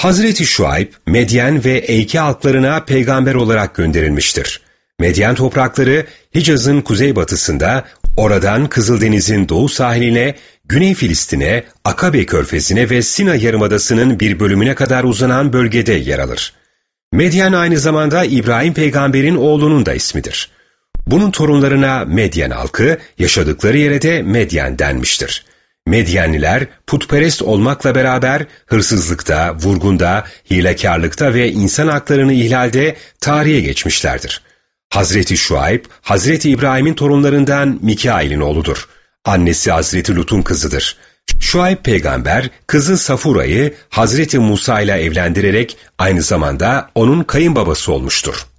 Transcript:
Hazreti Şuayb, Medyen ve Eyke halklarına peygamber olarak gönderilmiştir. Medyen toprakları Hicaz'ın kuzeybatısında, oradan Kızıldeniz'in doğu sahiline, Güney Filistin'e, Akabe körfezine ve Sina yarımadasının bir bölümüne kadar uzanan bölgede yer alır. Medyen aynı zamanda İbrahim peygamberin oğlunun da ismidir. Bunun torunlarına Medyen halkı, yaşadıkları yere de Medyen denmiştir. Medyenliler putperest olmakla beraber hırsızlıkta, vurgunda, hilekarlıkta ve insan haklarını ihlalde tarihe geçmişlerdir. Hazreti Şuayb, Hazreti İbrahim'in torunlarından Mikail'in oğludur. Annesi Hazreti Lut'un kızıdır. Şuayb peygamber, kızı Safura'yı Hazreti Musa ile evlendirerek aynı zamanda onun kayınbabası olmuştur.